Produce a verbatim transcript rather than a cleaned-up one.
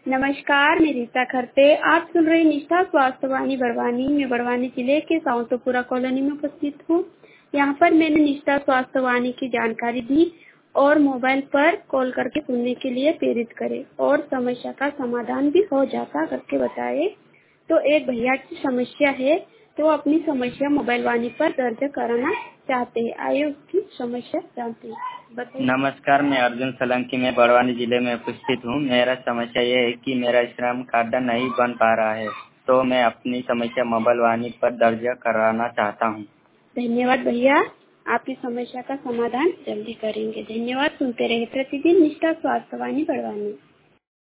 नमस्कार, मैं रीता खरते। आप सुन रहे निष्ठा स्वास्थ्य वाणी बड़वानी। मैं बड़वानी जिले के साउंतपुरा कॉलोनी में उपस्थित हूँ। यहाँ पर मैंने निष्ठा स्वास्थ्य वाणी की जानकारी दी और मोबाइल पर कॉल करके सुनने के लिए प्रेरित करे और समस्या का समाधान भी हो जाता करके बताए। तो एक भैया की समस्या है, तो अपनी समस्या मोबाइल वाणी पर दर्ज कराना चाहते हैं। आइए उसकी समस्या जानते हैं। बताइए। नमस्कार, मैं अर्जुन सोलंकी में बड़वानी जिले में उपस्थित हूँ। मेरा समस्या ये है कि मेरा श्रम कार्ड नहीं बन पा रहा है, तो मैं अपनी समस्या मोबाइल वाणी पर दर्ज कराना चाहता हूँ। धन्यवाद भैया, आपकी समस्या का समाधान जल्दी करेंगे। धन्यवाद। सुनते रहे प्रतिदिन निष्ठा स्वास्थ्य वाणी बड़वानी।